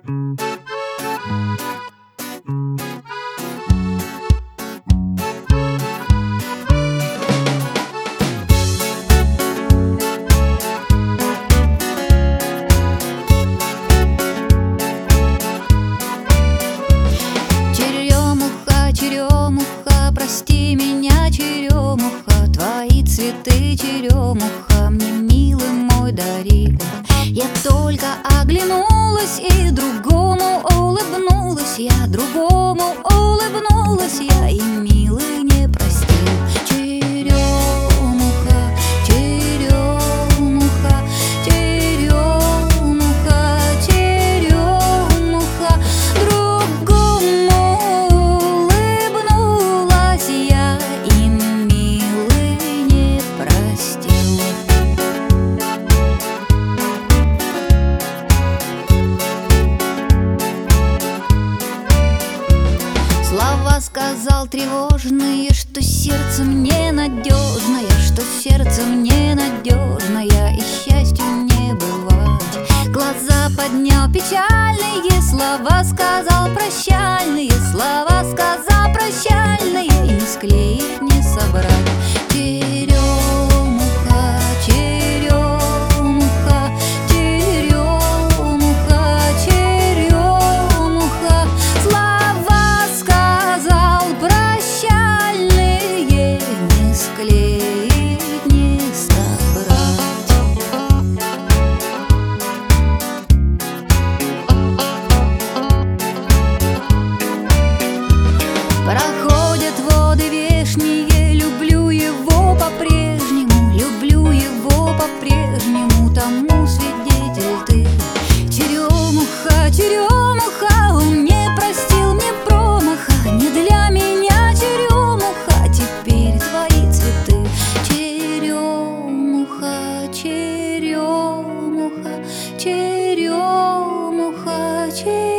Черемуха, черемуха, прости меня, черемуха, твои цветы, черемуха, мне, милый мой, дарила. Я только оглянулась и другому улыбнулась я, другому улыбнулась я, и милый не простил. Черемуха, черемуха, черемуха, черемуха, другому улыбнулась я, и милый не простил. Слова сказал тревожные, что сердце мне надежное, что сердце мне надежное, и счастью не бывать. Глаза поднял печальные, слова сказал прощальные, слова сказал прощальные, и не склеить, не собрать. Черемуха, черемуха, черемуха, черемуха, слова сказал прощальные, не склеить, не собрать. Проходят воды вешние, люблю его по-прежнему, люблю его по-прежнему, тому свидетель ты. Черемуха, черемуха, он не простил мне промаха, не для меня, черемуха, теперь твои цветы. Черемуха, черемуха, черемуха, черемуха.